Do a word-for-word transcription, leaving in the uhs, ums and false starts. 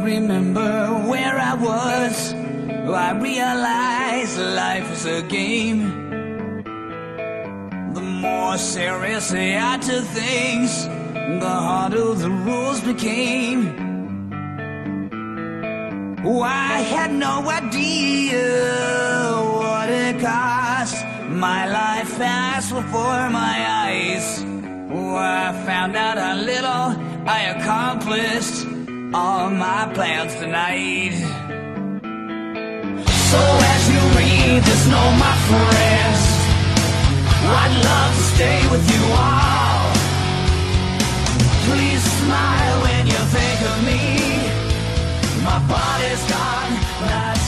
remember where I was, I realized life is a game. The more seriously I took things, the harder the rules became. Oh, I had no idea what it cost. My life passed before my eyes. Oh, I found out how little I accomplished all my plans tonight. So as you read this note, my friends, I'd love to stay with you all. Please smile when you think of me. My body's gone, not